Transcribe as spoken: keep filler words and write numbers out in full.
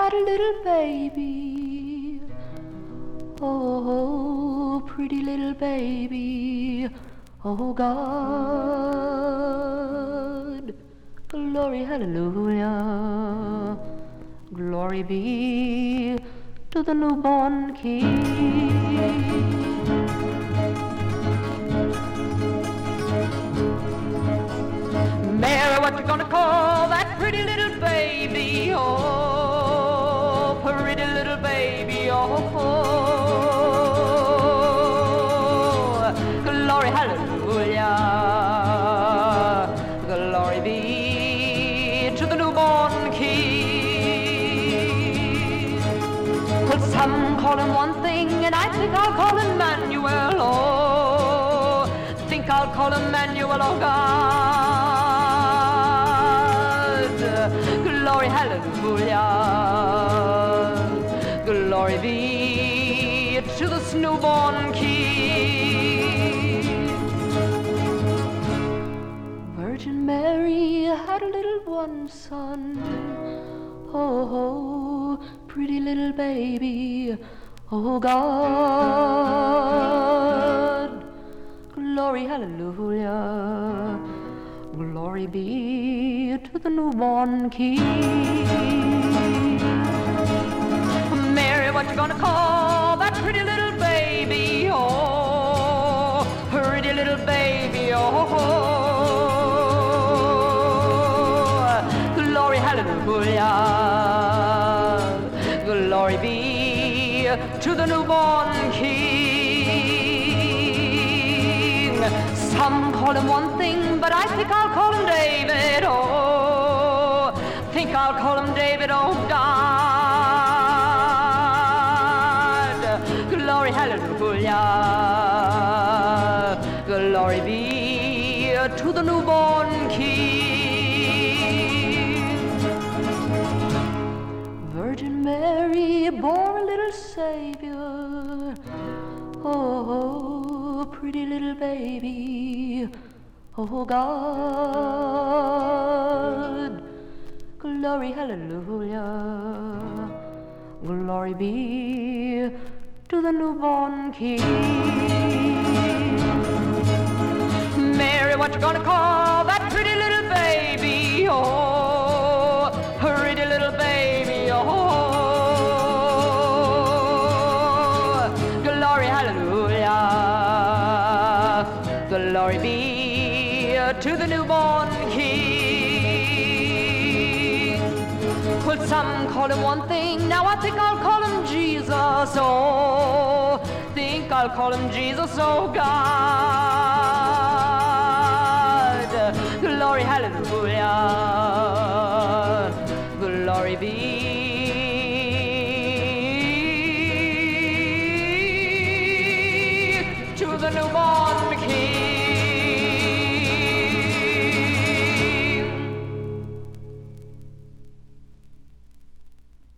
had a little baby. Oh, pretty little baby. Oh, God. Glory, hallelujah. Glory be to the newborn King. Mary, what you gonna call that pretty little baby? Oh, pretty little baby. Oh, oh. Glory, hallelujah. Glory be to the newborn King. Well, some call him one thing, and I think I'll call him Emmanuel. Oh, think I'll call him Emmanuel, oh God. Glory, hallelujah. Glory be to this newborn King. Virgin Mary had a little one son. Oh, pretty little baby. Oh, God. Glory, hallelujah. Glory be to the newborn King. Mary, what you gonna call that pretty little baby? Oh, pretty little baby. Oh, glory, hallelujah. Glory be to the newborn King. Some call him one thing, but I think I'll call him David. Oh, think I'll call him David. Oh, God. Glory, hallelujah. Glory be to the newborn King. Virgin Mary bore a little Savior. Oh, pretty little baby. Oh, God. Glory, hallelujah. Glory be to the newborn King. Mary, what you gonna call that pretty little baby? Oh, pretty little baby. Oh, glory, hallelujah. Glory be to the newborn King. Well, some call him one thing, now I think I'll call him Jesus. Oh, think I'll call him Jesus, oh God. Glory, hallelujah. Glory be to the newborn King.